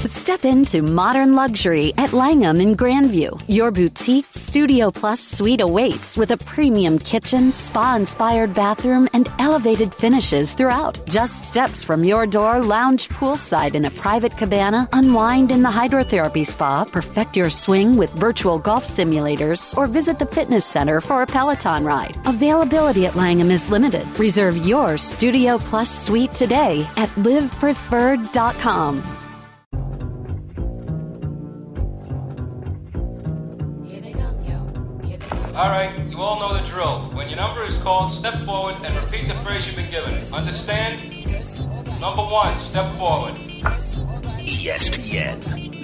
Step into modern luxury at Langham in Grandview. Your boutique Studio Plus suite awaits with a premium kitchen, spa-inspired bathroom, and elevated finishes throughout. Just steps from your door, lounge poolside in a private cabana, unwind in the hydrotherapy spa, perfect your swing with virtual golf simulators, or visit the fitness center for a Peloton ride. Availability at Langham is limited. Reserve your Studio Plus suite today at livepreferred.com. All right, you all know the drill. When your number is called, step forward and repeat the phrase you've been given. Understand? Number 1, step forward. ESPN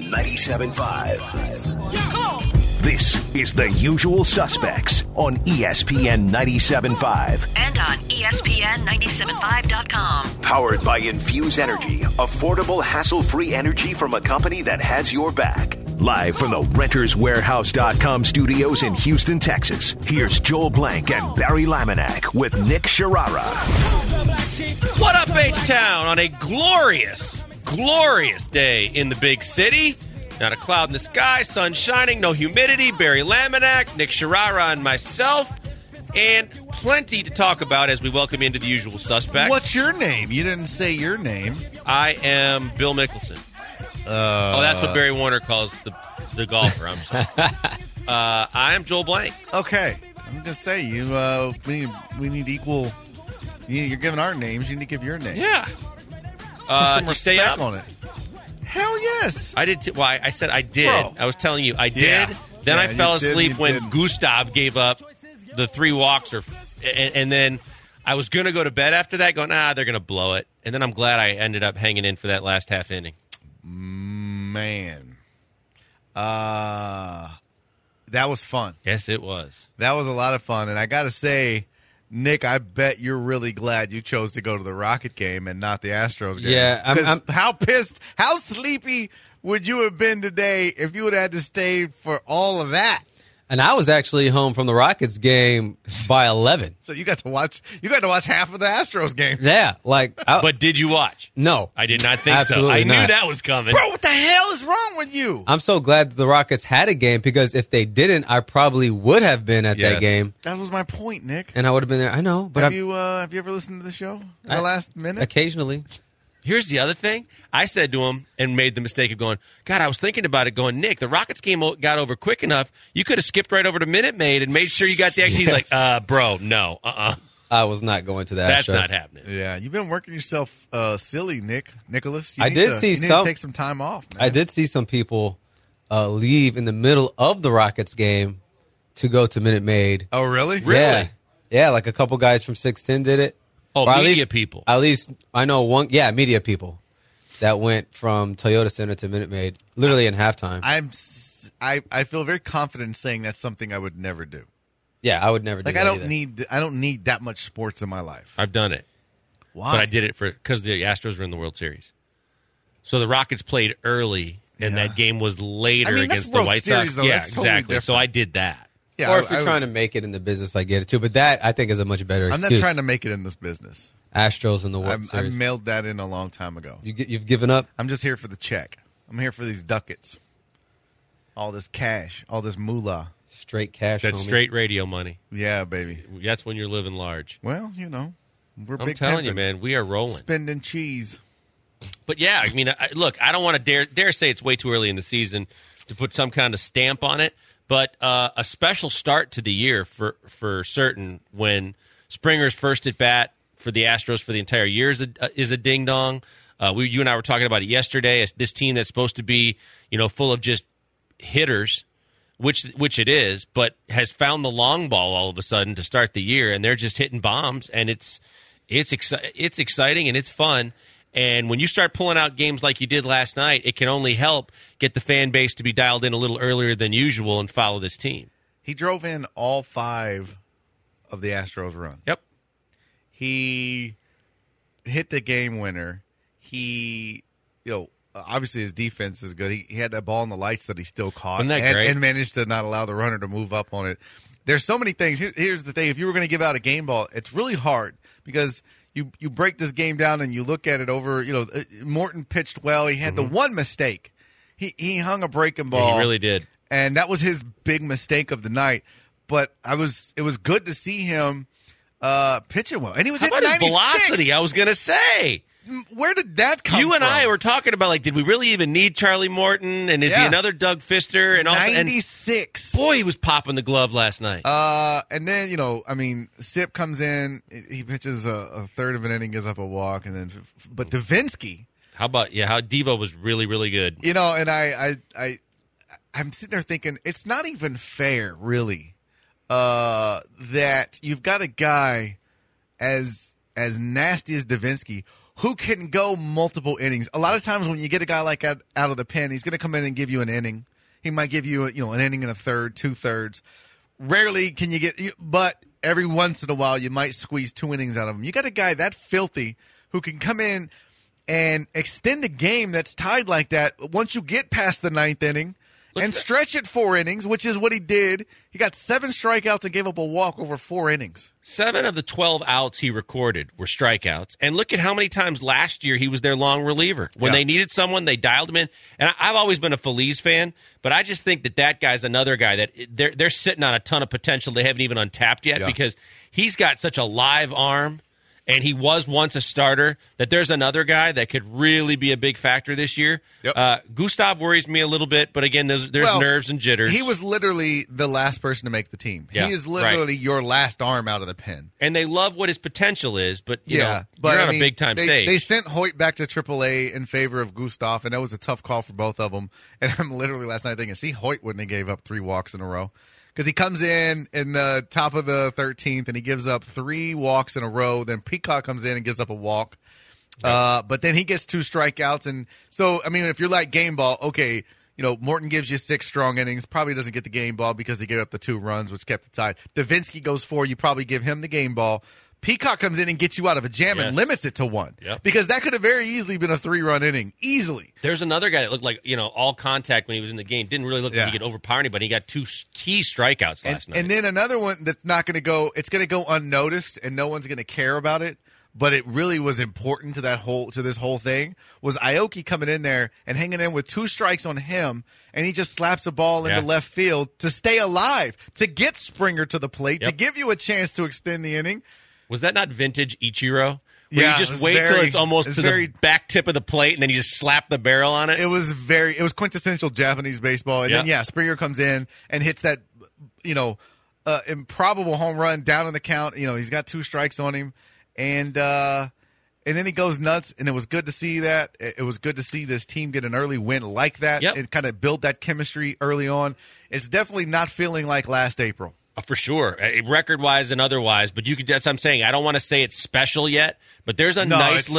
97.5. Yeah, come on. This is The Usual Suspects on ESPN 97.5. And on ESPN975.com. Powered by Infuse Energy, affordable, hassle-free energy from a company that has your back. Live from the RentersWarehouse.com studios in Houston, Texas, here's Joel Blank and Barry Laminack with Nick Sharara. What up, H-Town, on a glorious, glorious day in the big city. Not a cloud in the sky, sun shining, no humidity. Barry Laminack, Nick Sharara, and myself. And plenty to talk about as we welcome you into The Usual Suspects. What's your name? You didn't say your name. I am Bill Mickelson. That's what Barry Warner calls the golfer. I'm sorry. I am Joel Blank. Okay. I'm going to say, we need equal. You're giving our names. You need to give your name. Yeah. Put some you stay respect up? on it. Hell yes. I did. I said I did. Bro. I was telling you I did. Yeah. Then Yeah, I fell you did, asleep you when did. Gustav gave up the 3 walks, and then I was going to go to bed after that, going, they're going to blow it. And then I'm glad I ended up hanging in for that last half inning. Man. That was fun. Yes, it was. That was a lot of fun. And I got to say, Nick, I bet you're really glad you chose to go to the Rocket game and not the Astros game. Yeah, I'm how pissed, how sleepy would you have been today if you would have had to stay for all of that? And I was actually home from the Rockets game by 11. So you got to watch half of the Astros game. Yeah, But did you watch? No. I did not think Absolutely so. I knew not. that was coming. Bro, what the hell is wrong with you? I'm so glad that the Rockets had a game because if they didn't, I probably would have been at that game. That was my point, Nick. And I would have been there. I know, but have you ever listened to the show in the last minute? Occasionally. Here's the other thing. I said to him and made the mistake of going, God, I was thinking about it going, Nick, the Rockets game got over quick enough. You could have skipped right over to Minute Maid and made sure you got the action. He's like, bro, no, I was not going to that. That's not happening. Yeah, you've been working yourself silly, Nicholas. I did see some. You need to take some time off, man. I did see some people leave in the middle of the Rockets game to go to Minute Maid. Oh, really? Yeah. Yeah, like a couple guys from 610 did it. Oh, Or media people. At least I know one. Yeah, media people that went from Toyota Center to Minute Maid literally in halftime. I feel very confident in saying that's something I would never do. Yeah, I would never do Like that I either. don't need that much sports in my life. I've done it. Why? But I did it because the Astros were in the World Series. So the Rockets played early, and that game was later that's against the World White Series, Sox. though. Yeah, That's totally exactly. So different. I did that. Yeah, Or if you're trying to make it in the business, I get it too. But that, I think, is a much better I'm excuse. not trying to make it in this business. Astros in the World I Series. mailed that in a long time ago. You've given up? I'm just here for the check. I'm here for these ducats. All this cash. All this moolah. Straight cash, That's homie. straight radio money. Yeah, baby. That's when you're living large. Well, we're I'm big telling you, pimping. man, we are rolling. Spending cheese. But yeah, I mean, look, I don't want to dare say it's way too early in the season to put some kind of stamp on it, but a special start to the year for certain when Springer's first at bat for the Astros for the entire year is a ding dong. You and I were talking about it yesterday. This team that's supposed to be full of just hitters, which it is, but has found the long ball all of a sudden to start the year, and they're just hitting bombs, and it's exciting and it's fun. And when you start pulling out games like you did last night, it can only help get the fan base to be dialed in a little earlier than usual and follow this team. He drove in all 5 of the Astros runs. Yep. He hit the game winner. He, obviously his defense is good. He had that ball in the lights that he still caught. Isn't that great? And managed to not allow the runner to move up on it. There's so many things. Here's the thing. If you were going to give out a game ball, it's really hard because you break this game down and you look at it over. Morton pitched well. He had the one mistake. He hung a breaking ball. Yeah, he really did. And that was his big mistake of the night. But it was good to see him pitching well. And he was How hitting about his 96. velocity? I was going to say. Where did that come from? You and I were talking about, like, did we really even need Charlie Morton? And is he another Doug Fister? And also, 96. And boy, he was popping the glove last night. And then, Sip comes in. He pitches a third of an inning, gives up a walk. But Davinsky. How about, how Devo was really, really good. And I'm sitting there thinking, it's not even fair, really, that you've got a guy as nasty as Davinsky who can go multiple innings. A lot of times when you get a guy like out of the pen, he's going to come in and give you an inning. He might give you an inning and a third, 2/3. Rarely can you get – but every once in a while you might squeeze 2 innings out of him. You got a guy that filthy who can come in and extend a game that's tied like that once you get past the 9th inning and stretch it 4 innings, which is what he did. He got 7 strikeouts and gave up a walk over 4 innings. 7 of the 12 outs he recorded were strikeouts. And look at how many times last year he was their long reliever. When they needed someone, they dialed him in. And I've always been a Feliz fan, but I just think that guy's another guy that they're sitting on a ton of potential they haven't even untapped yet because he's got such a live arm. And he was once a starter, that there's another guy that could really be a big factor this year. Yep. Gustav worries me a little bit, but again, there's nerves and jitters. He was literally the last person to make the team. Yeah, he is literally your last arm out of the pen. And they love what his potential is, but you're on a big-time stage. They sent Hoyt back to AAA in favor of Gustav, and that was a tough call for both of them. And I'm literally last night thinking, see, Hoyt wouldn't have gave up 3 walks in a row. Because he comes in the top of the 13th and he gives up 3 walks in a row. Then Peacock comes in and gives up a walk. But then he gets 2 strikeouts. And so, if you're like game ball, okay, Morton gives you 6 strong innings. Probably doesn't get the game ball because he gave up the 2 runs, which kept it tied. Davinsky goes 4. You probably give him the game ball. Peacock comes in and gets you out of a jam and limits it to 1. Yep. Because that could have very easily been a 3-run inning. Easily. There's another guy that looked like, all contact when he was in the game. Didn't really look like he could overpower anybody. He got 2 key strikeouts last night. And then another one that's not going to go, it's going to go unnoticed and no one's going to care about it. But it really was important to this whole thing was Aoki coming in there and hanging in with 2 strikes on him, and he just slaps a ball into left field to stay alive, to get Springer to the plate, to give you a chance to extend the inning. Was that not vintage Ichiro? Where you just wait till it's almost to the back tip of the plate, and then you just slap the barrel on it? It was quintessential Japanese baseball. And then, Springer comes in and hits that, improbable home run down in the count. He's got 2 strikes on him. And then he goes nuts, and it was good to see that. It was good to see this team get an early win like that and kind of build that chemistry early on. It's definitely not feeling like last April. For sure, record-wise and otherwise. But that's what I'm saying. I don't want to say it's special yet, but there's a nice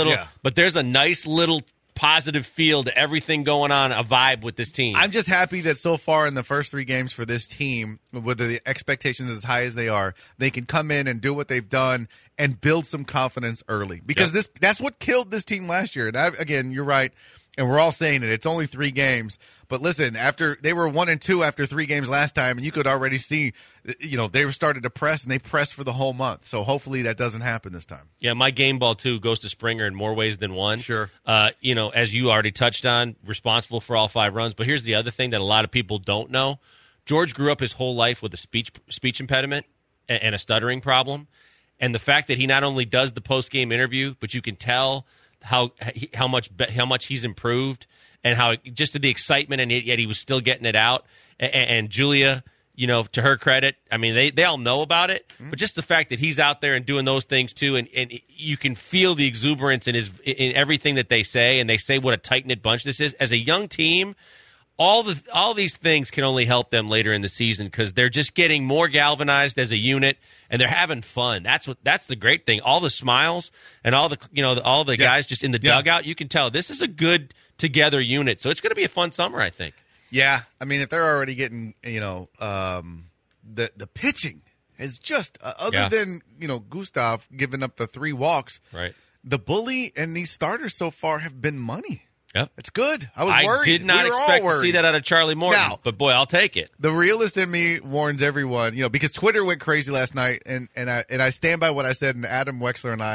little positive feel to everything going on, a vibe with this team. I'm just happy that so far in the first 3 games for this team, with the expectations as high as they are, they can come in and do what they've done and build some confidence early. Because that's what killed this team last year. And again, you're right. And we're all saying it. It's only 3 games. But listen, after they were 1-2 after 3 games last time, and you could already see, they were started to press, and they pressed for the whole month. So hopefully that doesn't happen this time. Yeah, my game ball, too, goes to Springer in more ways than one. Sure. As you already touched on, responsible for all 5 runs. But here's the other thing that a lot of people don't know. George grew up his whole life with a speech impediment and a stuttering problem. And the fact that he not only does the post-game interview, but you can tell how much he's improved and how just to the excitement, and yet he was still getting it out. And Julia, to her credit, they all know about it, but just the fact that he's out there and doing those things too, and you can feel the exuberance in everything that they say, and they say what a tight-knit bunch this is. As a young team, all these things can only help them later in the season because they're just getting more galvanized as a unit, and they're having fun. That's the great thing. All the smiles and all the guys just in the dugout, you can tell this is a good together unit. So it's going to be a fun summer, I think. Yeah, if they're already getting the pitching is just other than Gustav giving up the 3 walks, right? The bully and these starters so far have been money. Yep. It's good. I was worried. I did not expect to see that out of Charlie Morton, but boy, I'll take it. The realist in me warns everyone, because Twitter went crazy last night, and I stand by what I said, and Adam Wexler and I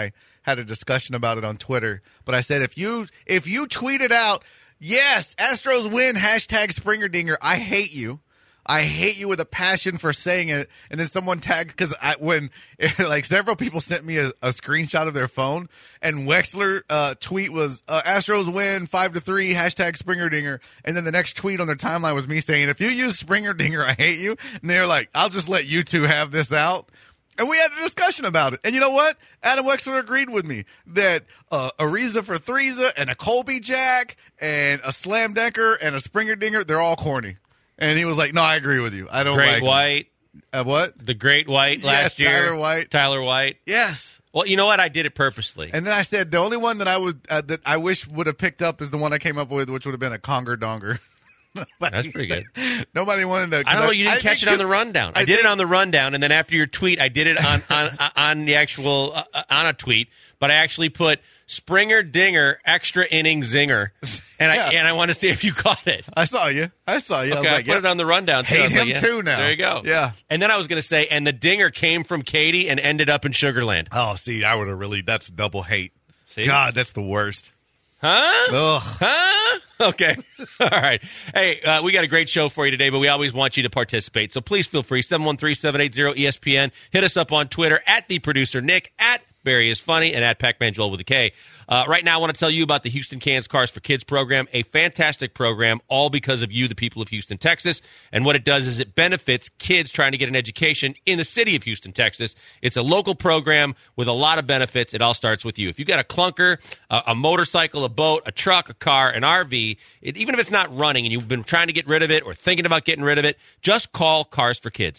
had a discussion about it on Twitter. But I said, if you tweeted out, yes, Astros win, #SpringerDinger, I hate you. I hate you with a passion for saying it. And then someone tagged, because when like several people sent me a screenshot of their phone, and Wexler tweet was Astros win 5-3 #SpringerDinger. And then the next tweet on their timeline was me saying, if you use SpringerDinger, I hate you. And they're like, I'll just let you two have this out. And we had a discussion about it. And you know what? Adam Wexler agreed with me that a Ariza for Threeza and a Colby Jack and a Slam Decker and a SpringerDinger, they're all corny. And he was like, no, I agree with you. I don't like Great White. What? The Great White last year. Tyler White. Yes. Well, you know what? I did it purposely. And then I said the only one that I wish would have picked up is the one I came up with, which would have been a Conger Donger. That's pretty good. Nobody wanted to. I don't know. You didn't catch it on the rundown. I did it on the rundown, and then after your tweet, I did it on the actual on a tweet. But I actually put Springer Dinger extra inning zinger, and I want to see if you caught it. I saw you. Okay, I was like, put it on the rundown. Too. Hate him like, too now. There you go. Yeah. And then I was going to say, and the dinger came from Katie and ended up in Sugarland. Oh, see, I would have really. That's double hate. See? God, that's the worst. Huh? Ugh. Huh? Okay. All right. Hey, we got a great show for you today, but we always want you to participate. So please feel free. 713-780-ESPN. Hit us up on Twitter at the producer Nick, at Barry is Funny, and at Pac-Man Joel with a K. Right now, I want to tell you about the Houston Cans Cars for Kids program, a fantastic program, all because of you, the people of Houston, Texas. And what it does is it benefits kids trying to get an education in the city of Houston, Texas. It's a local program with a lot of benefits. It all starts with you. If you got a clunker, a motorcycle, a boat, a truck, a car, an RV, even if it's not running and you've been trying to get rid of it or thinking about getting rid of it, just call Cars for Kids.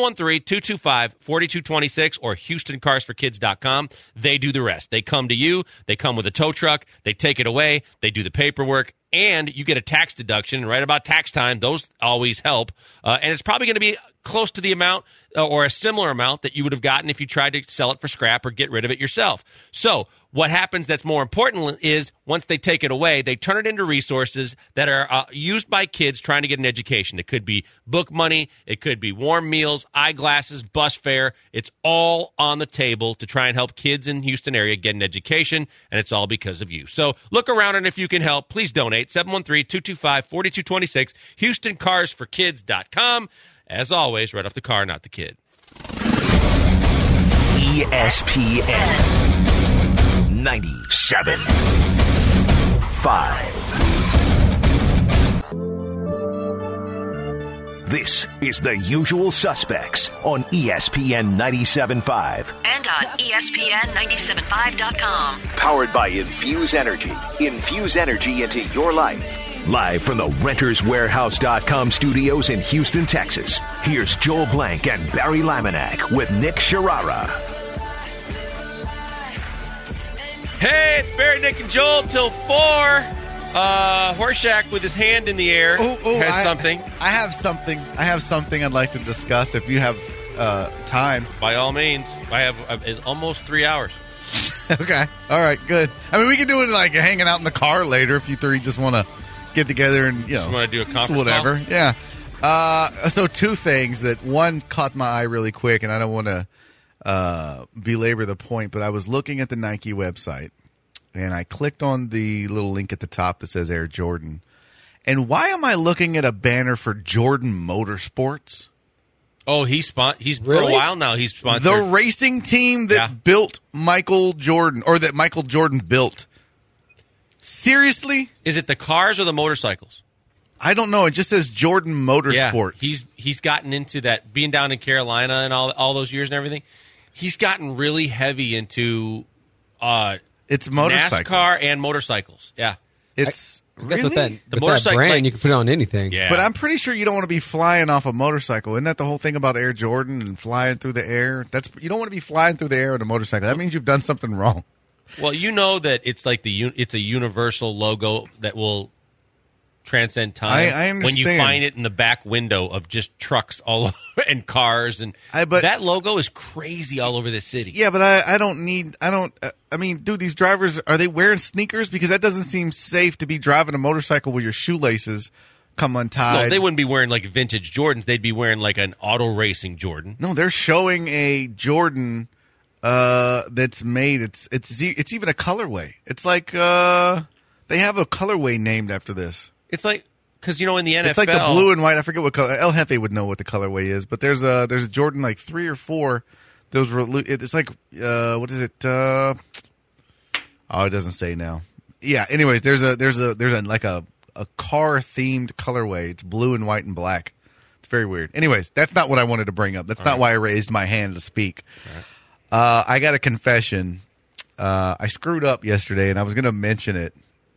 713-225-4226 or HoustonCarsForKids.com. They do the rest. They come to you. They come with a tow truck. They take it away. They do the paperwork. And you get a tax deduction. Right about tax time, those always help. And it's probably going to be close to the amount or a similar amount that you would have gotten if you tried to sell it for scrap or get rid of it yourself. So what happens that's more important is once they take it away, they turn it into resources that are used by kids trying to get an education. It could be book money. It could be warm meals, eyeglasses, bus fare. It's all on the table to try and help kids in the Houston area get an education, and it's all because of you. So look around, and if you can help, please donate. 713-225-4226, HoustonCarsForKids.com. As always, right off the car, not the kid. ESPN 97.5. This is The Usual Suspects on ESPN 97.5. And on ESPN975.com. Powered by Infuse Energy. Infuse energy into your life. Live from the RentersWarehouse.com studios in Houston, Texas. Here's Joel Blank and Barry Laminack with Nick Sharara. Hey, it's Barry, Nick, and Joel till 4. Horshack with his hand in the air has something. I have something. I'd like to discuss if you have time. By all means. I have almost 3 hours. Okay. All right, good. I mean, we can do it like hanging out in the car later if you three just want to get together and, just want to do a conference whatever. call? Yeah. So two things that one caught my eye really quick, and I don't want to belabor the point, but I was looking at the Nike website, and I clicked on the little link at the top that says Air Jordan. And why am I looking at a banner for Jordan Motorsports? Oh, he's Really? for a while now. He's sponsored The racing team that built Michael Jordan, or that Michael Jordan built. Seriously? Is it the cars or the motorcycles? I don't know. It just says Jordan Motorsports. Yeah, he's gotten into that, being down in Carolina and all those years and everything. He's gotten really heavy into it's motorcycles. NASCAR and motorcycles. Yeah, it's I guess really? with that brand, like- you can put it on anything. yeah. But I'm pretty sure you don't want to be flying off a motorcycle. Isn't that the whole thing about Air Jordan and flying through the air? You don't want to be flying through the air on a motorcycle. That means you've done something wrong. Well, you know that it's like it's a universal logo that will transcend time. I when you understand. find it in the back window of just trucks all over and cars, and but- that logo is crazy all over the city. Yeah, but I mean, dude, these drivers, are they wearing sneakers? Because that doesn't seem safe to be driving a motorcycle with your shoelaces come untied. No, they wouldn't be wearing like vintage Jordans. They'd be wearing like an auto racing Jordan. No, they're showing a Jordan that's made. It's even a colorway. It's like they have a colorway named after this. It's like because in the NFL, it's like the blue and white. I forget what color. El Jefe would know what the colorway is, but there's a Jordan like 3 or 4. Those were. It's like what is it? Oh, it doesn't say now. Yeah. Anyways, there's like a car themed colorway. It's blue and white and black. It's very weird. Anyways, that's not what I wanted to bring up. That's not why I raised my hand to speak. I got a confession. I screwed up yesterday, and I was going to mention it.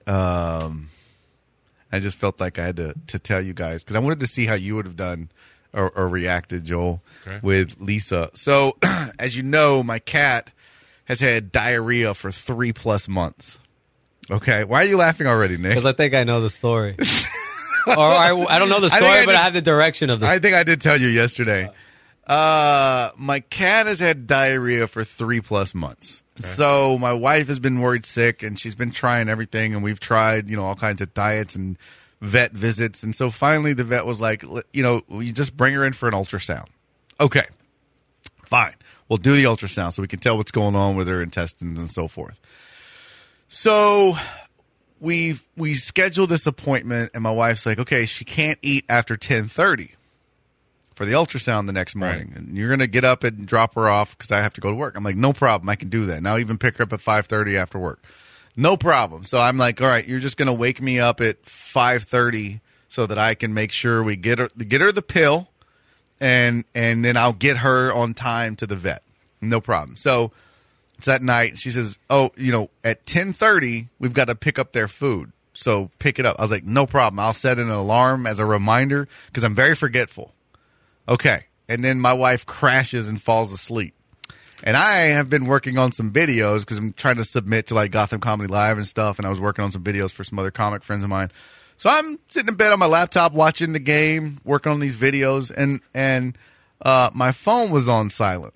I just felt like I had to tell you guys because I wanted to see how you would have done or reacted, Joel, with Lisa. So, as you know, my cat has had diarrhea for 3+ months. Okay, why are you laughing already, Nick? Because I think I know the story. Or I don't know the story, but I have the direction of the story. I think I did tell you yesterday. My cat has had diarrhea for 3+ months. Okay. So my wife has been worried sick, and she's been trying everything, and we've tried, all kinds of diets and vet visits. And so finally the vet was like, you just bring her in for an ultrasound. Okay, fine. We'll do the ultrasound so we can tell what's going on with her intestines and so forth. So we scheduled this appointment, and my wife's like, okay, she can't eat after 10:30 for the ultrasound the next morning. Right. And you're going to get up and drop her off because I have to go to work. I'm like, no problem. I can do that. Now even pick her up at 5:30 after work. No problem. So I'm like, all right, you're just going to wake me up at 5:30 so that I can make sure we get her the pill, and then I'll get her on time to the vet. No problem. So it's that night. She says, oh, at 10:30, we've got to pick up their food. So pick it up. I was like, no problem. I'll set an alarm as a reminder because I'm very forgetful. Okay. And then my wife crashes and falls asleep. And I have been working on some videos because I'm trying to submit to like Gotham Comedy Live and stuff. And I was working on some videos for some other comic friends of mine. So I'm sitting in bed on my laptop watching the game, working on these videos. And my phone was on silent.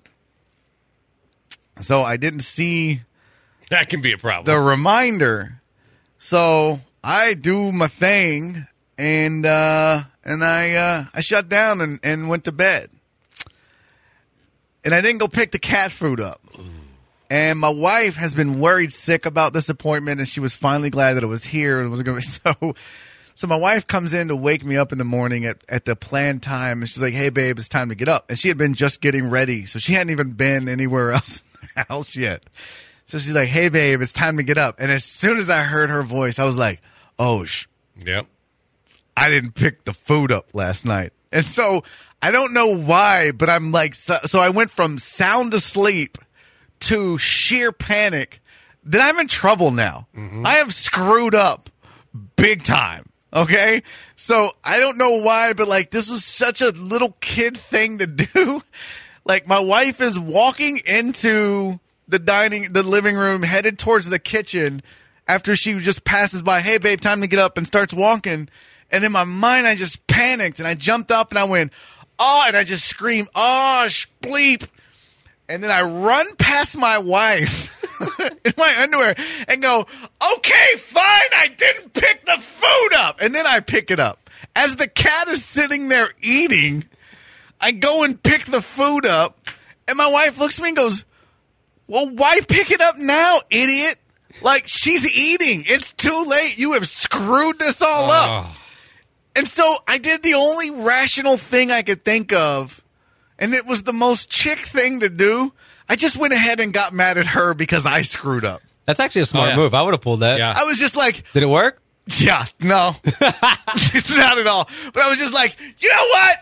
So I didn't see that can be a problem. The reminder. So I do my thing, and I shut down and went to bed. And I didn't go pick the cat food up. And my wife has been worried sick about this appointment, and she was finally glad that it was here and was going to. So my wife comes in to wake me up in the morning at the planned time, and she's like, "Hey, babe, it's time to get up." And she had been just getting ready, so she hadn't even been anywhere else in the house yet. So she's like, "Hey, babe, it's time to get up." And as soon as I heard her voice, I was like, "Oh, yep, I didn't pick the food up last night." And so I don't know why, but I'm like, so I went from sound asleep to sheer panic that I'm in trouble now. Mm-hmm. I have screwed up big time. Okay, so I don't know why, but like this was such a little kid thing to do. Like my wife is walking into the living room, headed towards the kitchen after she just passes by. "Hey, babe, time to get up," and starts walking. And in my mind, I just panicked and I jumped up and I went, "Oh!" and I just screamed, "Oh, bleep!" And then I run past my wife in my underwear and go, "Okay, fine, I didn't pick the food up." And then I pick it up. As the cat is sitting there eating, I go and pick the food up, and my wife looks at me and goes, "Well, why pick it up now, idiot? Like, she's eating. It's too late. You have screwed this all up." And so I did the only rational thing I could think of, and it was the most chick thing to do. I just went ahead and got mad at her because I screwed up. That's actually a smart move. I would have pulled that. Yeah. I was just like... Did it work? Yeah, no. Not at all. But I was just like, you know what?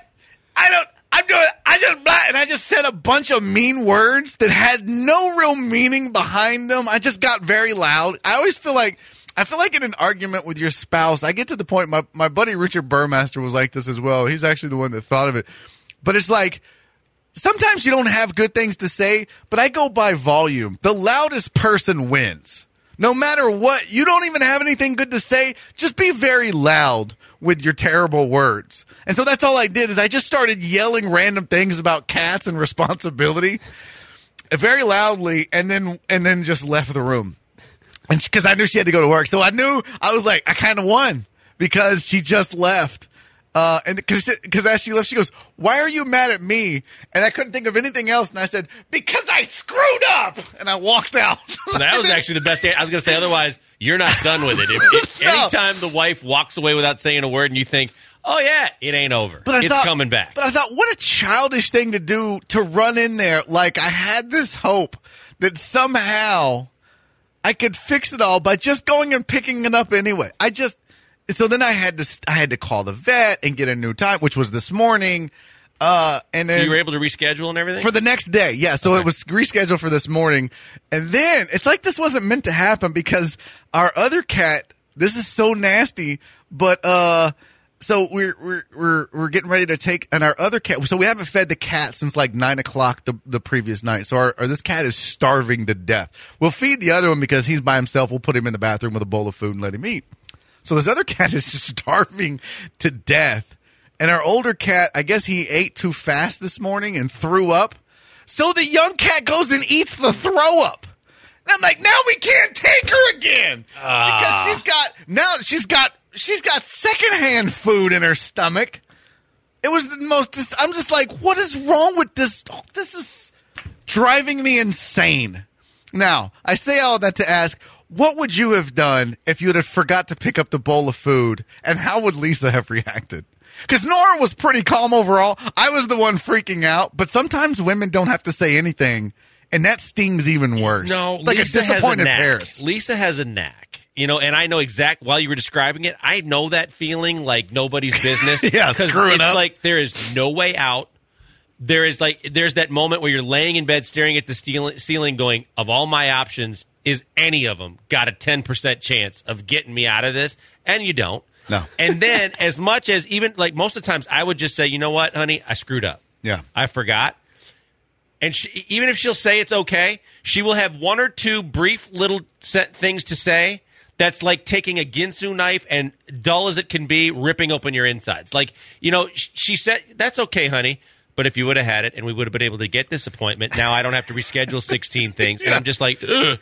I just said a bunch of mean words that had no real meaning behind them. I just got very loud. I feel like in an argument with your spouse, I get to the point, my buddy Richard Burmaster was like this as well. He's actually the one that thought of it. But it's like, sometimes you don't have good things to say, but I go by volume. The loudest person wins. No matter what, you don't even have anything good to say, just be very loud with your terrible words. And so that's all I did is I just started yelling random things about cats and responsibility very loudly and then just left the room. And because I knew she had to go to work. So I was like, I kind of won because she just left. And because as she left, she goes, "Why are you mad at me?" And I couldn't think of anything else. And I said, "Because I screwed up." And I walked out. So that was actually the best. I was going to say, otherwise, you're not done with it. Anytime the wife walks away without saying a word and you think, oh, yeah, it ain't over. It's coming back. But I thought, what a childish thing to do, to run in there. Like, I had this hope that somehow I could fix it all by just going and picking it up anyway. So then I had to call the vet and get a new time, which was this morning. And then you were able to reschedule and everything? For the next day, yeah. So It was rescheduled for this morning. And then it's like this wasn't meant to happen because our other cat, this is so nasty, but so we're getting ready to take, and our other cat, so we haven't fed the cat since like 9 o'clock the previous night. So our this cat is starving to death. We'll feed the other one because he's by himself. We'll put him in the bathroom with a bowl of food and let him eat. So this other cat is just starving to death. And our older cat, I guess he ate too fast this morning and threw up. So the young cat goes and eats the throw up. And I'm like, now we can't take her again. Because she's got secondhand food in her stomach. It was the most, I'm just like, what is wrong with this? This is driving me insane. Now, I say all that to ask, what would you have done if you had forgot to pick up the bowl of food? And how would Lisa have reacted? Because Nora was pretty calm overall. I was the one freaking out. But sometimes women don't have to say anything, and that stings even worse. No, like Lisa a disappointed has a knack. Paris. Lisa has a knack. You know, and I know while you were describing it, I know that feeling like nobody's business. Yeah, screwing it's up. like there is no way out. There's that moment where you're laying in bed staring at the ceiling going, of all my options, is any of them got a 10% chance of getting me out of this? And you don't. No. And then as much as even like most of the times I would just say, you know what, honey, I screwed up. Yeah. I forgot. And even if she'll say it's okay, she will have one or two brief little things to say that's like taking a Ginsu knife and dull as it can be, ripping open your insides. Like, you know, she said, that's okay, honey. But if you would have had it and we would have been able to get this appointment, now I don't have to reschedule 16 things. And I'm just like,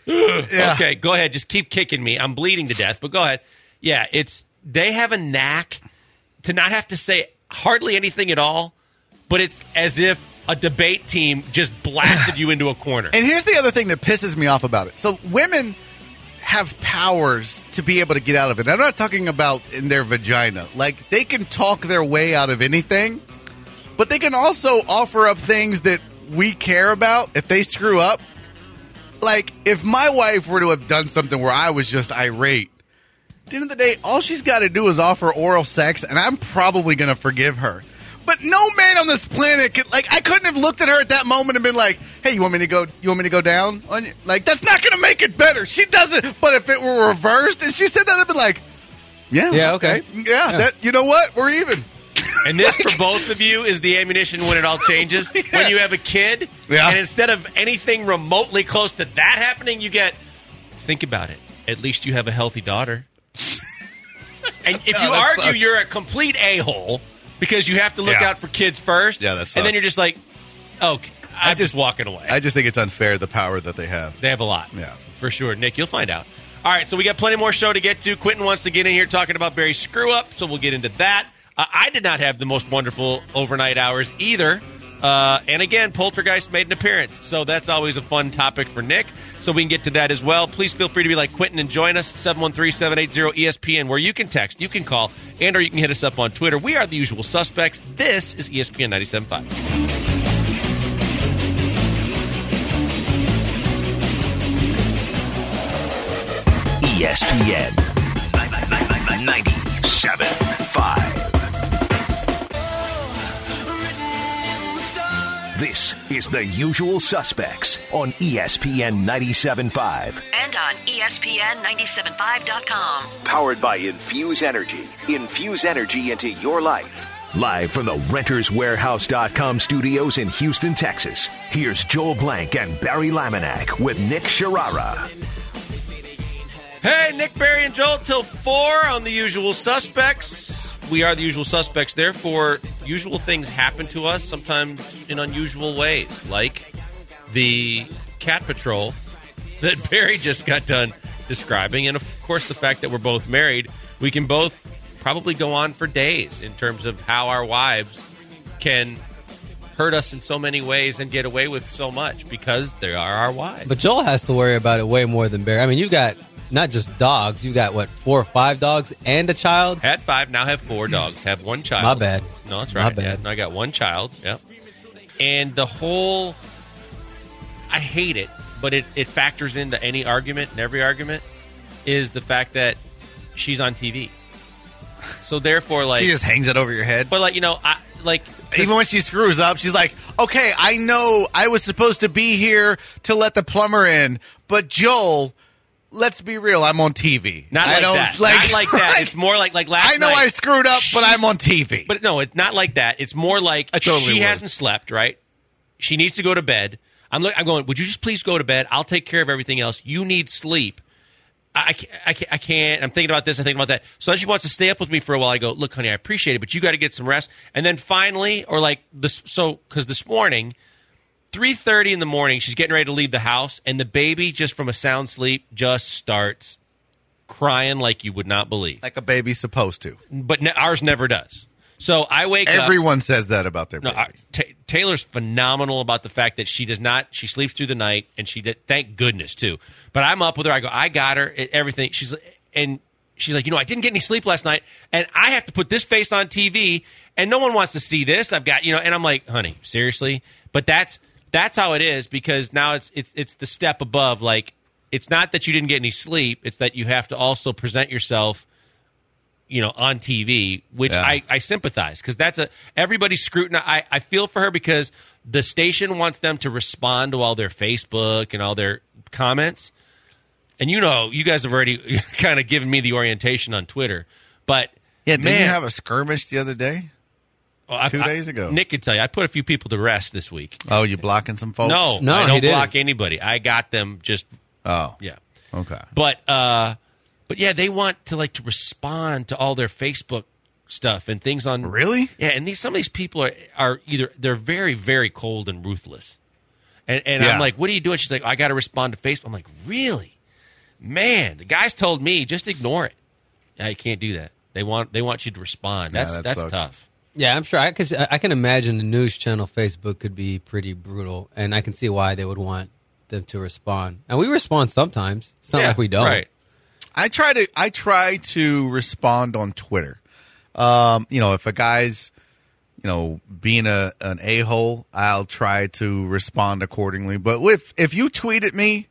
okay, go ahead. Just keep kicking me. I'm bleeding to death, but go ahead. Yeah, they have a knack to not have to say hardly anything at all, but it's as if a debate team just blasted you into a corner. And here's the other thing that pisses me off about it. So women have powers to be able to get out of it. I'm not talking about in their vagina. Like, they can talk their way out of anything, but they can also offer up things that we care about if they screw up. Like, if my wife were to have done something where I was just irate, at the end of the day, all she's got to do is offer oral sex, and I'm probably going to forgive her. But no man on this planet could, like, I couldn't have looked at her at that moment and been like, "Hey, you want me to go down on you?" Like, that's not going to make it better. She doesn't. But if it were reversed and she said that, I'd be like, "Yeah, okay. Yeah, that, you know what? We're even." And this, for both of you, is the ammunition when it all changes. Yeah. When you have a kid, and instead of anything remotely close to that happening, you get, think about it. At least you have a healthy daughter. And if you argue, you're a complete a-hole because you have to look out for kids first. Yeah, that sucks. And then you're just like, okay, I'm just walking away. I just think it's unfair, the power that they have. They have a lot. Yeah. For sure. Nick, you'll find out. All right, so we got plenty more show to get to. Quentin wants to get in here talking about Barry's screw-up, so we'll get into that. I did not have the most wonderful overnight hours either. And again, Poltergeist made an appearance, so that's always a fun topic for Nick. So we can get to that as well. Please feel free to be like Quentin and join us, 713-780-ESPN, where you can text, you can call, and or you can hit us up on Twitter. We are the usual suspects. This is ESPN 97.5. ESPN 97.5. This is The Usual Suspects on ESPN 97.5. And on ESPN975.com. Powered by Infuse Energy. Infuse energy into your life. Live from the RentersWarehouse.com studios in Houston, Texas. Here's Joel Blank and Barry Laminack with Nick Sharara. Hey, Nick, Barry, and Joel till 4 on The Usual Suspects. We are the usual suspects. Therefore, usual things happen to us, sometimes in unusual ways, like the cat patrol that Barry just got done describing. And, of course, the fact that we're both married, we can both probably go on for days in terms of how our wives can hurt us in so many ways and get away with so much because they are our wives. But Joel has to worry about it way more than Barry. I mean, you got not just dogs. You got, 4 or 5 dogs and a child? Had 5, now have 4 dogs. Have 1 child. My bad. No, that's right. My bad. Yeah, no, I got 1 child. Yep. And the whole, I hate it, but it factors into any argument and every argument, is the fact that she's on TV. So therefore, like, she just hangs it over your head. But like, even when she screws up, she's like, okay, I know I was supposed to be here to let the plumber in, but Joel, let's be real, I'm on TV. Not like that. Not like that. It's more like last I know night, I screwed up, but I'm on TV. But no, it's not like that. It's more like totally she hasn't slept, right? She needs to go to bed. I'm going, would you just please go to bed? I'll take care of everything else. You need sleep. I can't. I'm thinking about this. I'm thinking about that. So then she wants to stay up with me for a while. I go, look, honey, I appreciate it, but you got to get some rest. And then finally, or like this, because this morning, 3:30 in the morning, she's getting ready to leave the house, and the baby, just from a sound sleep, just starts crying like you would not believe. Like a baby's supposed to. But ours never does. So I wake up. Everyone says that about their baby. No, Taylor's phenomenal about the fact that she does not. She sleeps through the night, and thank goodness too. But I'm up with her. I go, I got her. Everything. She's like, I didn't get any sleep last night, and I have to put this face on TV, and no one wants to see this. I've got, and I'm like, honey, seriously. But that's how it is, because now it's the step above. Like, it's not that you didn't get any sleep; it's that you have to also present yourself, on TV, which I sympathize, because everybody's scrutinizing. I feel for her, because the station wants them to respond to all their Facebook and all their comments. And you guys have already kind of given me the orientation on Twitter. But yeah, didn't you have a skirmish the other day? 2 days ago. Nick could tell you, I put a few people to rest this week. Oh, you blocking some folks? No, I don't block anybody. I got them just. Oh, yeah. Okay. But yeah, they want to to respond to all their Facebook stuff and things on. Really? Yeah, and some of these people are either they're very, very cold and ruthless, and I'm like, what are you doing? She's like, I got to respond to Facebook. I'm like, really? Man, the guys told me just ignore it. Yeah, you can't do that. They want you to respond. That's tough. Yeah, I'm sure. Because I can imagine the news channel Facebook could be pretty brutal, and I can see why they would want them to respond. And we respond sometimes. It's not like we don't. Right. I try to respond on Twitter. If a guy's, being an a-hole, I'll try to respond accordingly. But if you tweet at me,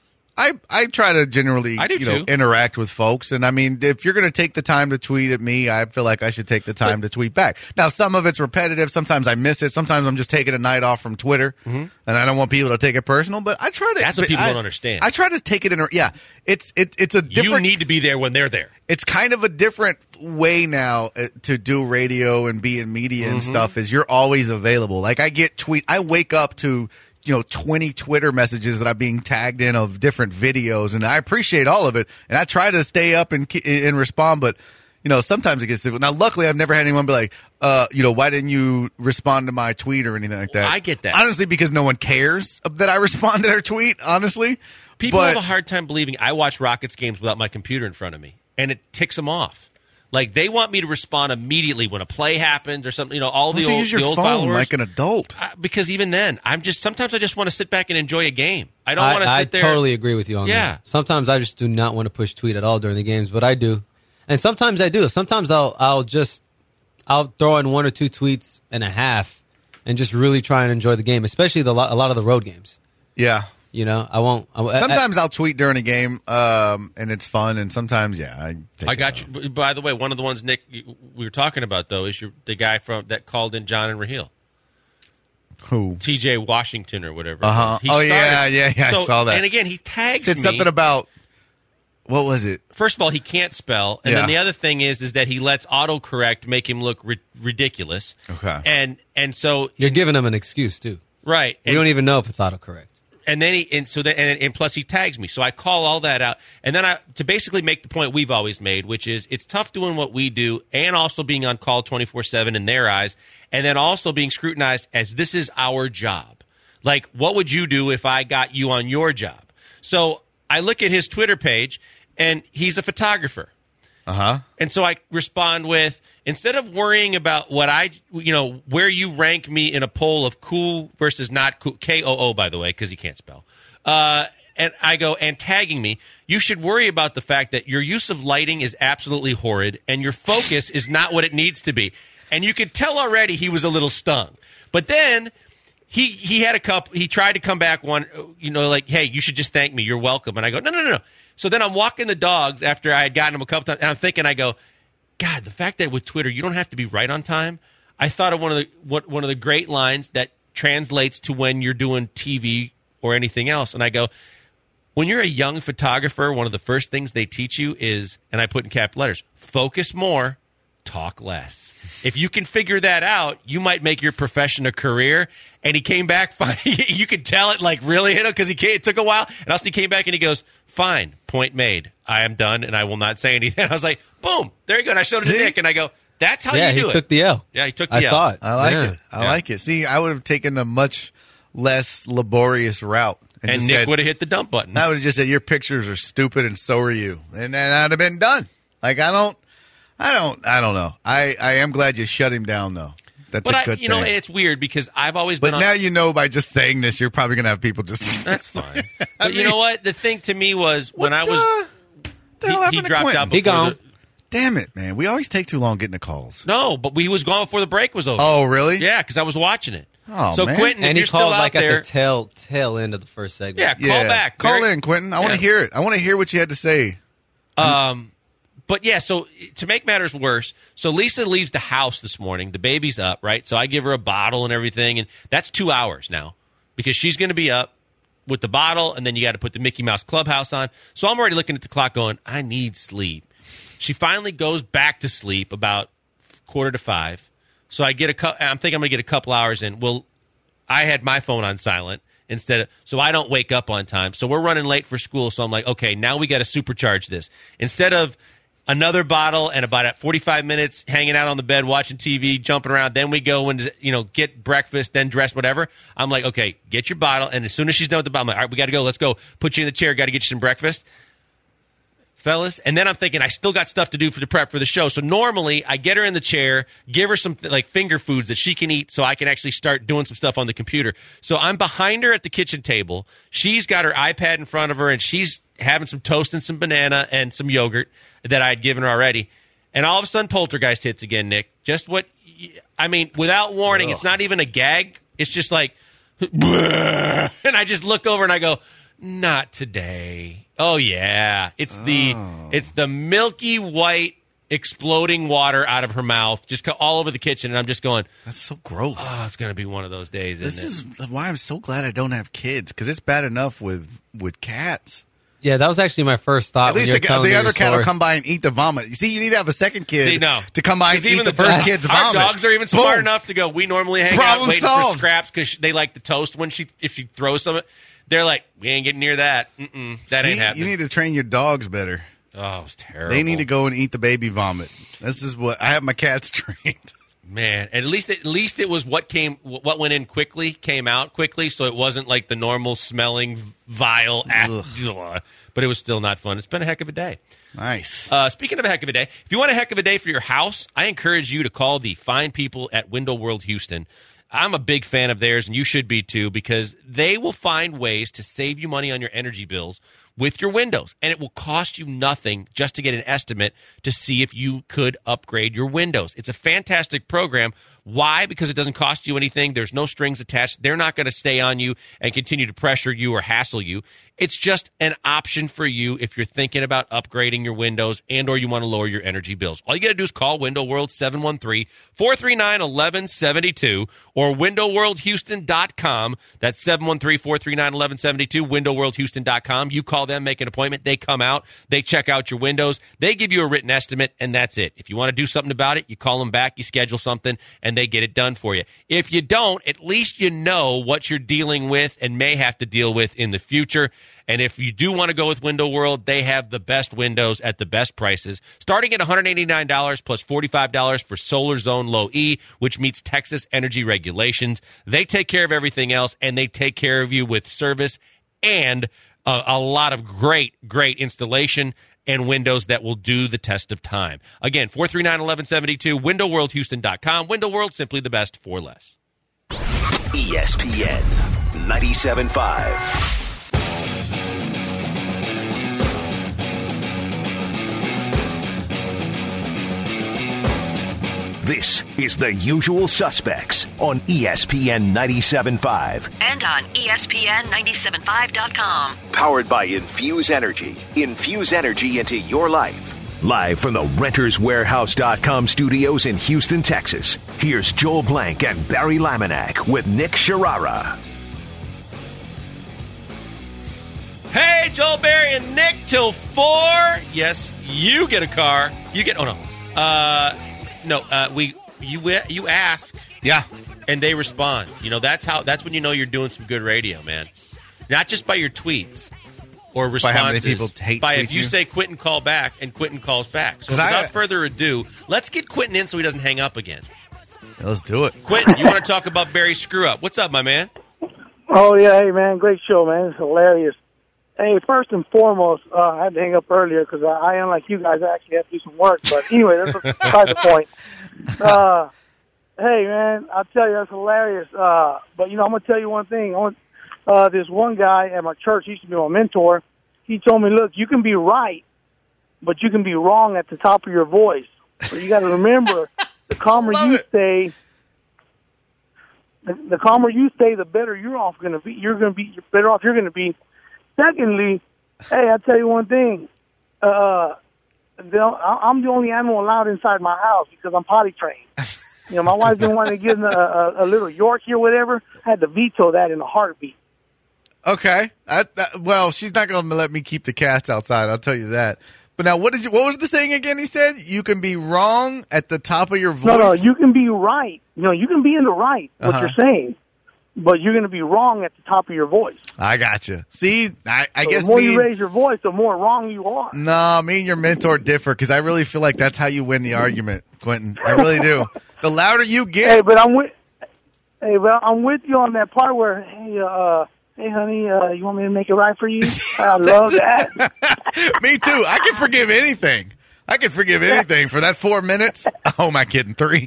I try to generally interact with folks. And I mean, if you're going to take the time to tweet at me, I feel like I should take the time to tweet back. Now, some of it's repetitive. Sometimes I miss it. Sometimes I'm just taking a night off from Twitter, and I don't want people to take it personal. But I try to. That's what people don't understand. I try to take it in. It's a different. You need to be there when they're there. It's kind of a different way now to do radio and be in media and stuff. Is you're always available. Like I wake up to 20 Twitter messages that I'm being tagged in of different videos, and I appreciate all of it, and I try to stay up and respond, but sometimes it gets difficult. Now, luckily, I've never had anyone be like, why didn't you respond to my tweet or anything like that? I get that. Honestly, because no one cares that I respond to their tweet, honestly. People have a hard time believing I watch Rockets games without my computer in front of me, and it ticks them off. Like, they want me to respond immediately when a play happens or something. All the old, use your the old phone followers, like an adult. Because even then, sometimes I just want to sit back and enjoy a game. I don't want to sit there. I totally agree with you on that. Sometimes I just do not want to push tweet at all during the games, but I do. And sometimes I do. Sometimes I'll throw in 1 or 2 tweets and a half and just really try and enjoy the game, especially a lot of the road games. Yeah. I won't. Sometimes I'll tweet during a game, and it's fun. And sometimes, I got you. By the way, one of the ones, Nick, we were talking about though is the guy that called in John and Raheel. Who? T.J. Washington or whatever. Yeah. I saw that. And again, he tags me. Said something about. What was it? First of all, he can't spell, and then the other thing is that he lets autocorrect make him look ridiculous. Okay. And so you're giving him an excuse too, right? You don't even know if it's autocorrect. And then plus he tags me, so I call all that out, and then to basically make the point we've always made, which is it's tough doing what we do, and also being on call 24/7 in their eyes, and then also being scrutinized as this is our job. Like, what would you do if I got you on your job? So I look at his Twitter page, and he's a photographer, And so I respond with, instead of worrying about where you rank me in a poll of cool versus not cool, KOO, by the way, because you can't spell. And I go, and tagging me, you should worry about the fact that your use of lighting is absolutely horrid and your focus is not what it needs to be. And you could tell already he was a little stung. But then he had a cup. He tried to come back one, like, hey, you should just thank me. You're welcome. And I go, no. So then I'm walking the dogs after I had gotten them a couple times. And I'm thinking, I go, God, the fact that with Twitter you don't have to be right on time. I thought of one of the great lines that translates to when you're doing TV or anything else. And I go, when you're a young photographer, one of the first things they teach you is, and I put in cap letters, focus more, talk less. If you can figure that out, you might make your profession a career. And he came back fine. You could tell it like really hit him because it took a while. And also he came back and he goes, fine, point made. I am done and I will not say anything. I was like, boom, there you go. And I showed it to Nick and I go, that's how you do it. Yeah, he took the L. Yeah, he took the L. I saw it. I like it. See, I would have taken a much less laborious route. And Nick would have hit the dump button. I would have just said, your pictures are stupid and so are you. And then I'd have been done. Like, I don't know. I am glad you shut him down, though. That's a good thing. It's weird because I've always been now by just saying this, you're probably going to have people just... That's fine. But you know what? The thing to me was when I was... He dropped out before He gone. Damn it, man. We always take too long getting the calls. No, but he was gone before the break was over. Oh, really? Yeah, because I was watching it. Oh, so man. Quentin, And if he you're still called out like there... at the tail end of the first segment. Yeah, call back. Call in, Quentin. I want to hear it. I want to hear what you had to say. But yeah, so to make matters worse, so Lisa leaves the house this morning. The baby's up, right? So I give her a bottle and everything, and that's 2 hours now because she's going to be up with the bottle, and then you got to put the Mickey Mouse Clubhouse on. So I'm already looking at the clock going, I need sleep. She finally goes back to sleep about 4:45. So I'm thinking I'm going to get a couple hours in. Well, I had my phone on silent so I don't wake up on time. So we're running late for school. So I'm like, okay, now we got to supercharge this. Instead of another bottle and about at 45 minutes hanging out on the bed, watching TV, jumping around, then we go and get breakfast, then dress, whatever. I'm like, okay, get your bottle. And as soon as she's done with the bottle, I'm like, all right, we got to go. Let's go. Put you in the chair. Got to get you some breakfast. Fellas, and then I'm thinking I still got stuff to do for the prep for the show. So normally I get her in the chair, give her some like finger foods that she can eat so I can actually start doing some stuff on the computer. So I'm behind her at the kitchen table. She's got her iPad in front of her and she's having some toast and some banana and some yogurt that I had given her already. And all of a sudden Poltergeist hits again, Nick. Just without warning, It's not even a gag. It's just like, and I just look over and I go, not today. Oh yeah, it's the milky white exploding water out of her mouth, just all over the kitchen, and I'm just going, that's so gross. Oh, it's gonna be one of those days. This is why I'm so glad I don't have kids because it's bad enough with cats. Yeah, that was actually my first thought. At least the other cat will come by and eat the vomit. You see, you need to have a second kid to come by and eat the first kid's vomit. Our dogs are even smart enough to go, we normally hang out waiting for scraps because they like the toast if she throws some. They're like, we ain't getting near that. That ain't happening. You need to train your dogs better. Oh, it was terrible. They need to go and eat the baby vomit. This is what I have my cats trained. Man, and at least it was what went in quickly, came out quickly, so it wasn't like the normal smelling vile. But it was still not fun. It's been a heck of a day. Nice. Speaking of a heck of a day, if you want a heck of a day for your house, I encourage you to call the fine people at Window World Houston. I'm a big fan of theirs, and you should be too, because they will find ways to save you money on your energy bills with your windows. And it will cost you nothing just to get an estimate to see if you could upgrade your windows. It's a fantastic program. Why? Because it doesn't cost you anything. There's no strings attached. They're not going to stay on you and continue to pressure you or hassle you. It's just an option for you if you're thinking about upgrading your windows and or you want to lower your energy bills. All you got to do is call Window World 713-439-1172 or windowworldhouston.com. That's 713-439-1172, windowworldhouston.com. You call them, make an appointment. They come out. They check out your windows. They give you a written estimate, and that's it. If you want to do something about it, you call them back, you schedule something, and they get it done for you. If you don't, at least you know what you're dealing with and may have to deal with in the future. And if you do want to go with Window World, they have the best windows at the best prices, starting at $189 plus $45 for Solar Zone Low E, which meets Texas energy regulations. They take care of everything else, and they take care of you with service and a lot of great installation and windows that will do the test of time. Again, 439-1172, windowworldhouston.com. Window World, simply the best for less. ESPN 97.5. This is The Usual Suspects on ESPN 97.5. And on ESPN975.com. Powered by Infuse Energy. Infuse energy into your life. Live from the RentersWarehouse.com studios in Houston, Texas. Here's Joel Blank and Barry Laminack with Nick Sharara. Hey, Joel, Barry, and Nick till 4. Yes, you get a car. You get. Oh no. You ask. Yeah. And they respond. That's when you know you're doing some good radio, man. Not just by your tweets or responses. By how many people hate by tweet if you you? say Quentin call back and Quentin calls back. So without further ado, let's get Quentin in so he doesn't hang up again. Let's do it. Quentin, you want to talk about Barry's screw up? What's up, my man? Oh, yeah. Hey, man. Great show, man. It's hilarious. Hey, first and foremost, I had to hang up earlier because I, unlike you guys, I actually have to do some work. But anyway, that's beside the point. Hey, man, I'll tell you, that's hilarious. But, I'm going to tell you one thing. This one guy at my church, he used to be my mentor. He told me, look, you can be right, but you can be wrong at the top of your voice. So you got to remember, the calmer you stay, the calmer you stay, the better you're going to be. You're better off you're going to be. Secondly, hey, I'll tell you one thing. I'm the only animal allowed inside my house because I'm potty trained. My wife didn't want to get a little Yorkie or whatever. I had to veto that in a heartbeat. Okay. Well, she's not going to let me keep the cats outside. I'll tell you that. But now, what was the saying again? He said you can be wrong at the top of your voice. No, you can be right. You can be in the right. What you're saying. But you're going to be wrong at the top of your voice. I got you. See, I guess the more you raise your voice, the more wrong you are. No, me and your mentor differ because I really feel like that's how you win the argument, Quentin. I really do. The louder you get. Hey, but I'm with you on that part where, hey, honey, you want me to make it right for you? I love that. Me too. I can forgive anything. For that 4 minutes. Oh, am I kidding? 3.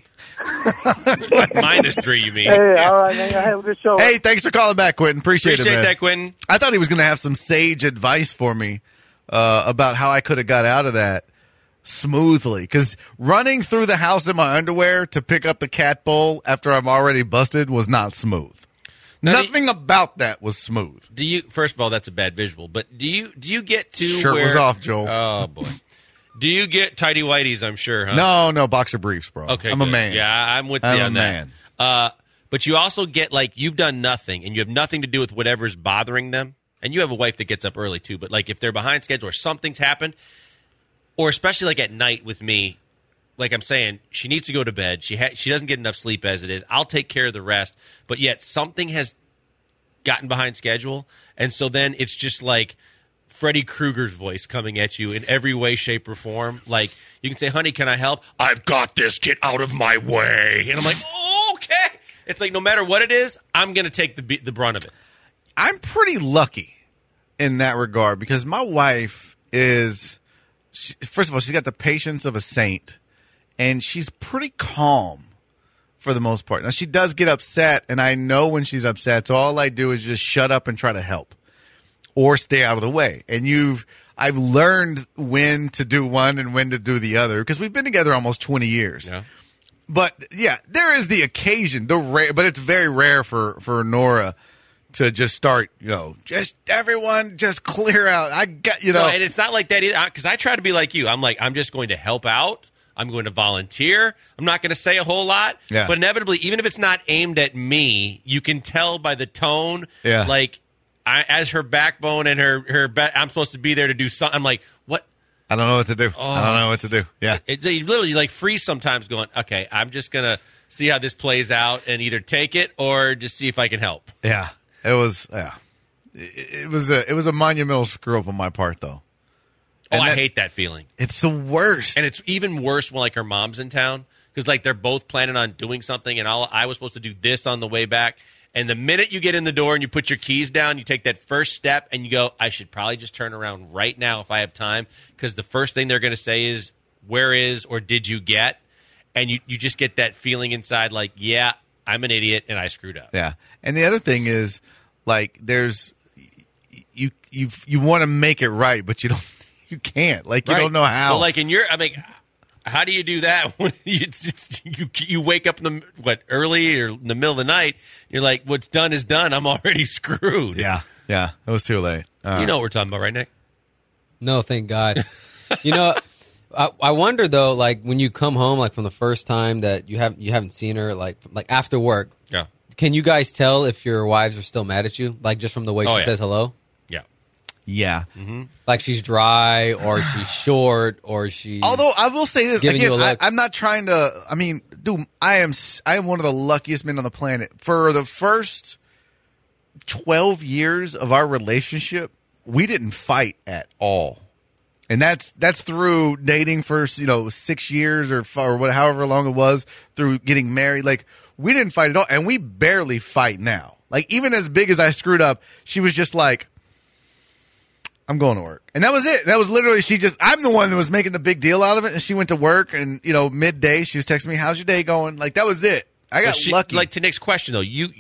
-3, you mean? Hey, all right, man. Have a good show. Hey, thanks for calling back, Quentin. Appreciate it, man. that, Quentin. I thought he was going to have some sage advice for me about how I could have got out of that smoothly. Because running through the house in my underwear to pick up the cat bowl after I'm already busted was not smooth. Nothing about that was smooth. First of all, that's a bad visual. But do you get to Shirt was off, Joel. Oh boy. Do you get tidy whities? I'm sure, huh? No, boxer briefs, bro. Okay, I'm good. a man. Yeah, I'm with you on that. But you also get you've done nothing, and you have nothing to do with whatever's bothering them. And you have a wife that gets up early too. But if they're behind schedule or something's happened, or especially at night with me, like I'm saying, she needs to go to bed. She doesn't get enough sleep as it is. I'll take care of the rest. But yet something has gotten behind schedule, and so then it's just like Freddy Krueger's voice coming at you in every way, shape, or form. You can say, honey, can I help? I've got this. Get out of my way. And I'm like, okay. It's no matter what it is, I'm going to take the brunt of it. I'm pretty lucky in that regard because my wife is, first of all, she's got the patience of a saint, and she's pretty calm for the most part. Now, she does get upset, and I know when she's upset, so all I do is just shut up and try to help. Or stay out of the way. And I've learned when to do one and when to do the other because we've been together almost 20 years. Yeah. But yeah, there is the occasion, but it's very rare for Nora to just start, just everyone just clear out. No, and it's not like that either because I try to be like you. I'm just going to help out. I'm going to volunteer. I'm not going to say a whole lot. Yeah. But inevitably, even if it's not aimed at me, you can tell by the tone. Yeah. As her backbone and her I'm supposed to be there to do something. I'm like, what? I don't know what to do. I don't know what to do. Yeah. You literally freeze sometimes going, okay, I'm just going to see how this plays out and either take it or just see if I can help. Yeah. It was a monumental screw up on my part, though. And I hate that feeling. It's the worst. And it's even worse when her mom's in town because they're both planning on doing something and I was supposed to do this on the way back. And the minute you get in the door and you put your keys down, you take that first step and you go, I should probably just turn around right now if I have time, because the first thing they're going to say is, where is or did you get? And you just get that feeling inside like, yeah, I'm an idiot and I screwed up. Yeah. And the other thing is, like, there's you want to make it right, but you can't. Like, you don't know how. Well, like how do you do that when you wake up in early or in the middle of the night? You're like, what's done is done. I'm already screwed. Yeah. It was too late. You know what we're talking about, right, Nick? No, thank God. I wonder though, like when you come home, like from the first time that you haven't seen her, like after work. Yeah. Can you guys tell if your wives are still mad at you, like just from the way she says hello? Yeah. Mm-hmm. Like she's dry or she's short or she. Although I will say this giving again, you a look. I'm not trying to. I mean, dude, I am one of the luckiest men on the planet. For the first 12 years of our relationship, we didn't fight at all, and that's through dating for 6 years or however long it was, through getting married. Like, we didn't fight at all, and we barely fight now. Like, even as big as I screwed up, she was just like, I'm going to work. And that was it. That was literally, I'm the one that was making the big deal out of it. And she went to work and, midday, she was texting me, how's your day going? Like, that was it. I got lucky. Like, to Nick's question, though,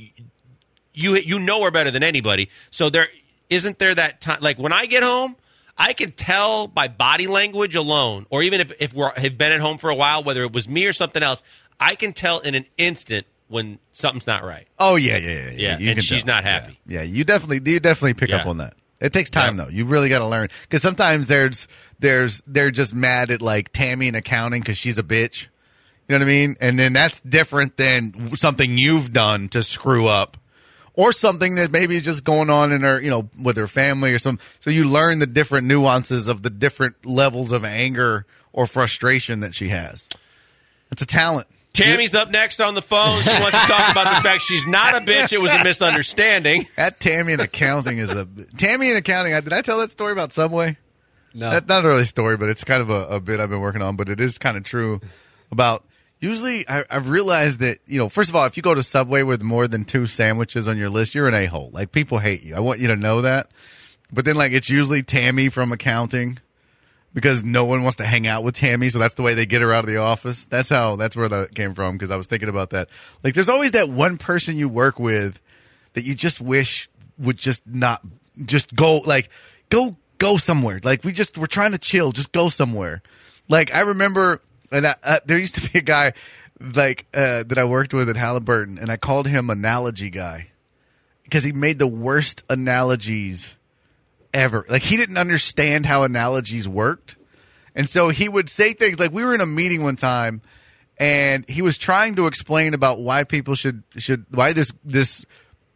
you know her better than anybody. So isn't there that time, like when I get home, I can tell by body language alone, or even if we have been at home for a while, whether it was me or something else, I can tell in an instant when something's not right. Oh, yeah. And she's not happy. Yeah, you definitely pick up on that. It takes time, though. You really got to learn. Because sometimes they're just mad at, like, Tammy in accounting because she's a bitch. You know what I mean? And then that's different than something you've done to screw up. Or something that maybe is just going on in her, with her family or something. So you learn the different nuances of the different levels of anger or frustration that she has. It's a talent. Tammy's up next on the phone. She wants to talk about the fact she's not a bitch. It was a misunderstanding. That Tammy in accounting Tammy in accounting. Did I tell that story about Subway? No. That's not really a story, but it's kind of a bit I've been working on. But it is kind of true about, usually I've realized that, first of all, if you go to Subway with more than 2 sandwiches on your list, you're an a-hole. Like, people hate you. I want you to know that. But then, like, it's usually Tammy from accounting, because no one wants to hang out with Tammy, so that's the way they get her out of the office. That's where that came from, because I was thinking about that. Like, there's always that one person you work with that you just wish would just not just go, like, go somewhere. Like, we're trying to chill. Just go somewhere. Like, I remember, and there used to be a guy, like, that I worked with at Halliburton, and I called him Analogy Guy, because he made the worst analogies ever. Like, he didn't understand how analogies worked. And so he would say things like, we were in a meeting one time and he was trying to explain about why people why this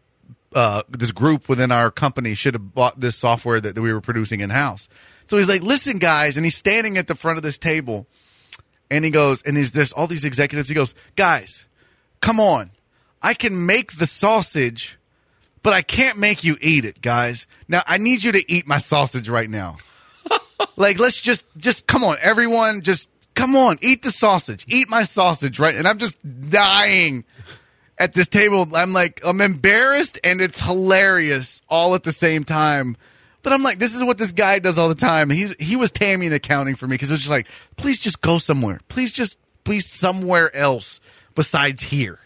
group within our company should have bought this software that we were producing in house. So he's like, listen, guys. And he's standing at the front of this table and he goes, and there's all these executives. He goes, guys, come on. I can make the sausage, but I can't make you eat it, guys. Now, I need you to eat my sausage right now. Like, let's just come on, everyone. Just come on, eat the sausage. Eat my sausage, right? And I'm just dying at this table. I'm like, I'm embarrassed and it's hilarious all at the same time. But I'm like, this is what this guy does all the time. He was Tammy in accounting for me, because it was just like, please just go somewhere. Please somewhere else besides here.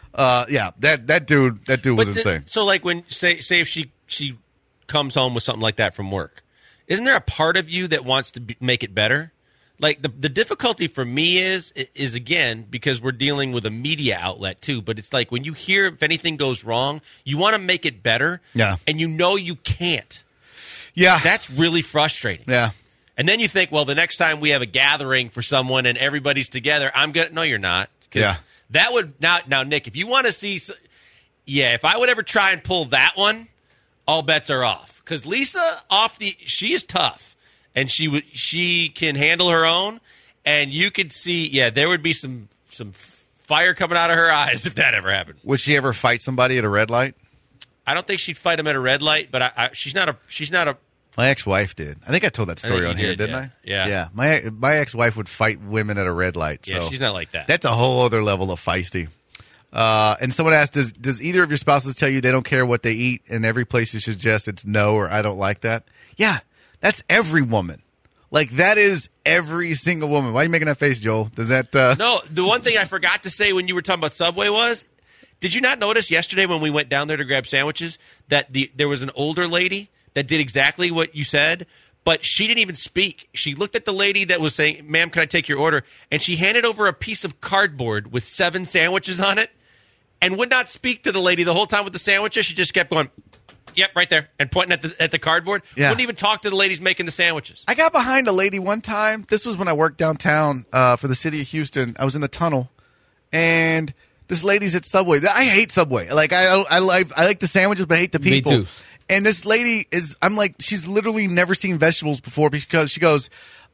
That dude was insane. So, like, when say if she comes home with something like that from work, isn't there a part of you that wants to make it better? Like, the difficulty for me is again, because we're dealing with a media outlet too. But it's like, when you hear if anything goes wrong, you want to make it better. Yeah, and you can't. Yeah, that's really frustrating. Yeah. And then you think, well, the next time we have a gathering for someone and everybody's together, I'm gonna. No, you're not. Yeah. That would now, Nick. If you want to see, if I would ever try and pull that one, all bets are off. Because Lisa, she is tough, and she can handle her own, and you could see, there would be some fire coming out of her eyes if that ever happened. Would she ever fight somebody at a red light? I don't think she'd fight him at a red light, but she's not a. My ex-wife did. I think I told that story on here, didn't I? Yeah. Yeah. My ex-wife would fight women at a red light. Yeah, so she's not like that. That's a whole other level of feisty. And someone asked, does either of your spouses tell you they don't care what they eat, and every place you suggest it's no or I don't like that? Yeah, that's every woman. Like, that is every single woman. Why are you making that face, Joel? Does that... No, the one thing I forgot to say when you were talking about Subway was, did you not notice yesterday when we went down there to grab sandwiches that there was an older lady that did exactly what you said, but she didn't even speak. She looked at the lady that was saying, "Ma'am, can I take your order?" And she handed over a piece of cardboard with 7 sandwiches on it and would not speak to the lady the whole time with the sandwiches. She just kept going, "Yep, right there," and pointing at the cardboard. Yeah. Wouldn't even talk to the ladies making the sandwiches. I got behind a lady one time. This was when I worked downtown for the city of Houston. I was in the tunnel, and this lady's at Subway. I hate Subway. Like, I like the sandwiches, but I hate the people. Me too. And this lady I'm like, she's literally never seen vegetables before because she goes,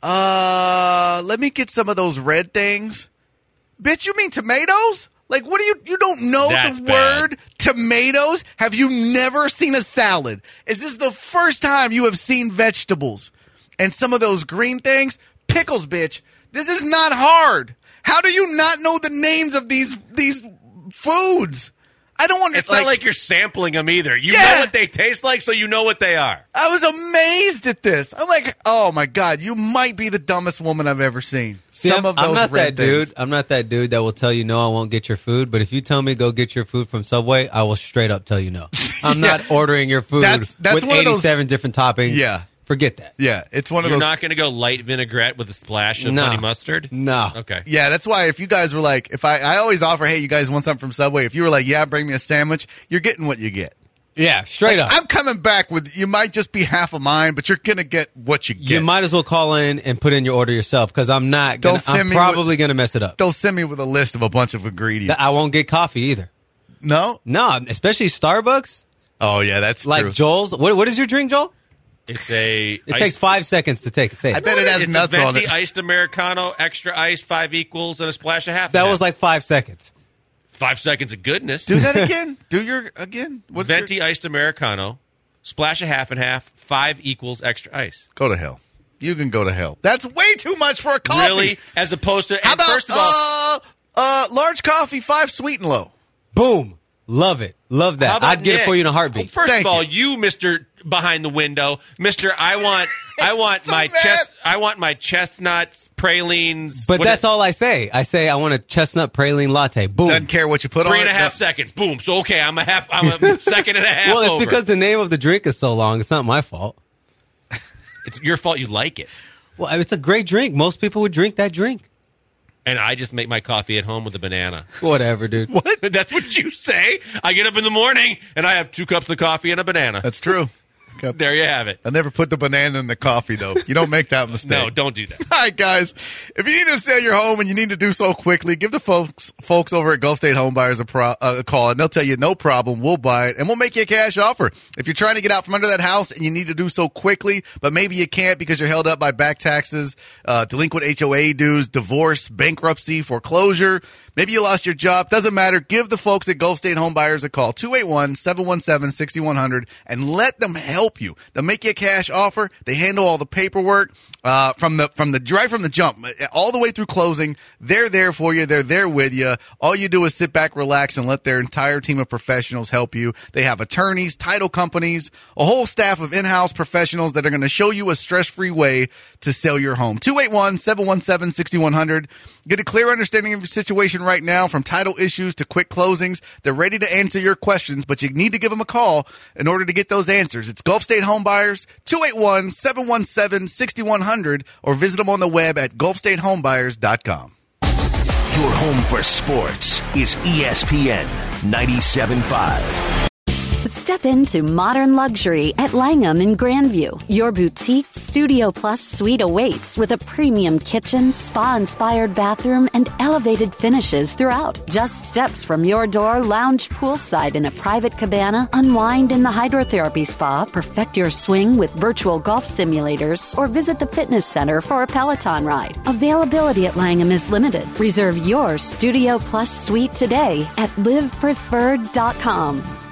let me get some of those red things. Bitch, you mean tomatoes? Like, what do you don't know That's the bad. word tomatoes? Have you never seen a salad? Is this the first time you have seen vegetables? And some of those green things? Pickles, bitch. This is not hard. How do you not know the names of these foods? I don't want to. It's not like you're sampling them either. You Yeah. know what they taste like, so you know what they are. I was amazed at this. I'm like, oh my God, you might be the dumbest woman I've ever seen. See, Some of those I'm not red that things. dude. I'm not that dude that will tell you no, I won't get your food. But if you tell me go get your food from Subway, I will straight up tell you no. I'm not ordering your food That's with one of those- 87 different toppings. Yeah. Forget that. Yeah, it's one of You're those. not going to go light vinaigrette with a splash of No. honey mustard? No. Okay. Yeah, that's why if you guys were like, if I always offer, hey, you guys want something from Subway? If you were like, yeah, bring me a sandwich, you're getting what you get. Yeah, straight up. I'm coming back with, you might just be half of mine, but you're going to get what you get. You might as well call in and put in your order yourself because I'm not. Don't Gonna, send I'm me probably going to mess it up. They'll send me with a list of a bunch of ingredients. I won't get coffee either. No? No, especially Starbucks. Oh, yeah, that's Like true. Joel's. What is your drink, Joel? It's It takes 5 seconds to take. Say I it. bet it has it's nuts a on venti it. iced Americano, extra ice, 5 equals, and a splash of half. That and was half. like 5 seconds. 5 seconds of goodness. Do that again. Again. What's Venti your... iced Americano, splash of half and half, 5 equals extra ice. Go to hell. You can go to hell. That's way too much for a coffee. Really? As opposed to, How and about, first of all, large coffee, 5 sweet and low. Boom. Love it. Love how that. about I'd get Nick? it for you in a heartbeat. First Thank of all, you. you, Mr. Behind the window, Mr. I want So my mad. I want my chestnuts, pralines. But what- that's all I say. I say I want a chestnut praline latte. Boom. Doesn't care what you put on it. 3.5 seconds. Boom. So okay, I'm a second and a half. Well, it's over. because the name of the drink is so long. It's not my fault. It's your fault you like it. Well, it's a great drink. Most people would drink that drink. And I just make my coffee at home with a banana. Whatever, dude. What? That's what you say? I get up in the morning and I have 2 cups of coffee and a banana. That's true. There you have it. I never put the banana in the coffee, though. You don't make that mistake. No, don't do that. All right, guys. If you need to sell your home and you need to do so quickly, give the folks over at Gulf State Home Buyers a call, and they'll tell you, no problem, we'll buy it, and we'll make you a cash offer. If you're trying to get out from under that house and you need to do so quickly, but maybe you can't because you're held up by back taxes, delinquent HOA dues, divorce, bankruptcy, foreclosure, maybe you lost your job, doesn't matter. Give the folks at Gulf State Home Buyers a call, 281-717-6100, and let them help you. They'll make you a cash offer. They handle all the paperwork from the jump, all the way through closing. They're there for you. They're there with you. All you do is sit back, relax, and let their entire team of professionals help you. They have attorneys, title companies, a whole staff of in-house professionals that are going to show you a stress-free way to sell your home. 281-717-6100. Get a clear understanding of your situation right now, from title issues to quick closings. They're ready to answer your questions, but you need to give them a call in order to get those answers. It's Gulf State Home Buyers, 281-717-6100, or visit them on the web at gulfstatehomebuyers.com. Your home for sports is ESPN 97.5. Step into modern luxury at Langham in Grandview. Your boutique Studio Plus suite awaits with a premium kitchen, spa-inspired bathroom, and elevated finishes throughout. Just steps from your door, lounge poolside in a private cabana, unwind in the hydrotherapy spa, perfect your swing with virtual golf simulators, or visit the fitness center for a Peloton ride. Availability at Langham is limited. Reserve your Studio Plus suite today at livepreferred.com.